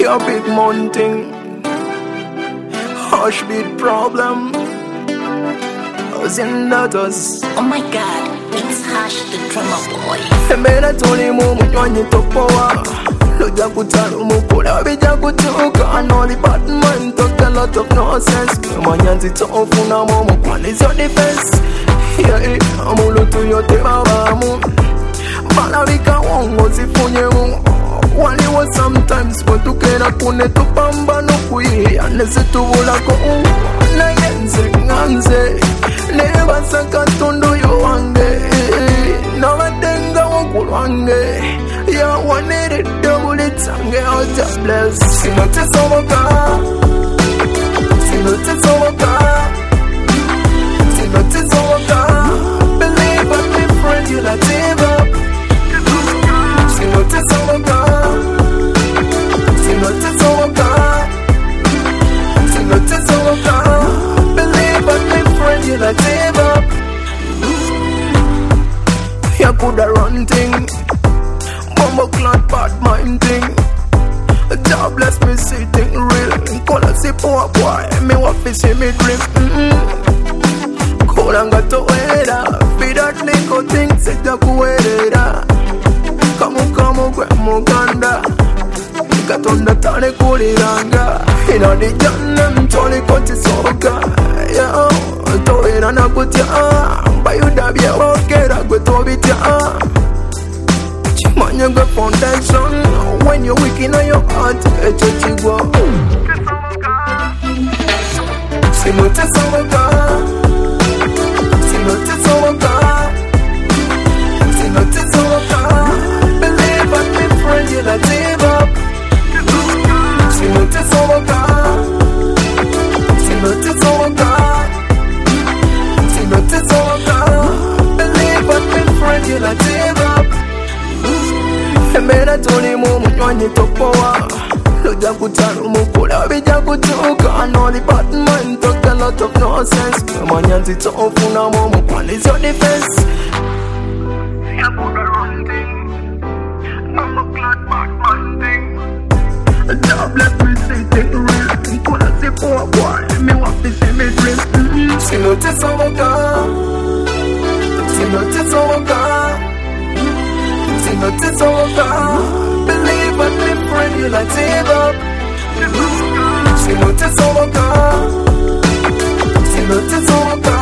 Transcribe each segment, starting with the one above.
Your big mountain, hush beat problem. In daughters. Oh my god, it's Hash the drummer boy. Emera tuli mu munywanyi topowa. Loja kutalo mukula bija kutuka. And all the bad man talk a lot of nonsense. Manyanzi tofuna mo mukwani is your defense. Yeah, amulu tu yote babamu. Malavika wongo zifunye mu. Wali wa sometimes watukera kune tupamba nukui. Anese tuvula ko na yenze nganze. Never sakatundu yo wange. Navadenga wakulwange. Ya wanere double tange oja bless. Sinote somoka. Sinote somoka. Sinote somoka. Believe on me friend you not give up. Sinote somoka. Sinote somoka. Sinote somoka. Believe on me friend you not give up. You coulda run thing. Bumbo clot bad mind thing. God bless me sitting real. Kola si poor boy. Me wafi see me dream. Kola nga to weda. Feed that niko thing. Seta kuweda. Kamu kwe muganda. Katonda tane kuliranga. Ina di janem toli koti soka. Yo, to ina na kutya. Bayuda biya wakera kwe tobitya. Chimanya kwe foundation. When you're weak in your heart, echo chigwa. Sinote somoka. Sinote somoka. Sinote somoka. Believe on me friend you not give up. Sinote somoka. Sinote somoka. Sinote somoka. Believe on me friend you not give up. Emera tuli mu munywanyi topowa. Loja kutalo mukula bija kutuka. And all the bad man talk a lot of nonsense. Manyanzi tofuna mo mukwani is your defense. You coulda run thing. I'm a glad bad man thing. God bless me sitting real. Kola si poor boy. Me wafi see me dream. Sinote somoka. Sinote somoka. Sinote somoka. Believe on me friend you not give up. Sinote somoka. Sinote somoka.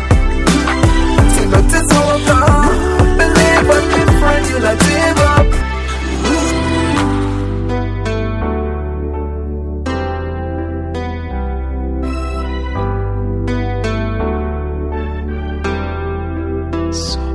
Sinote somoka. Believe on me friend you not give up. So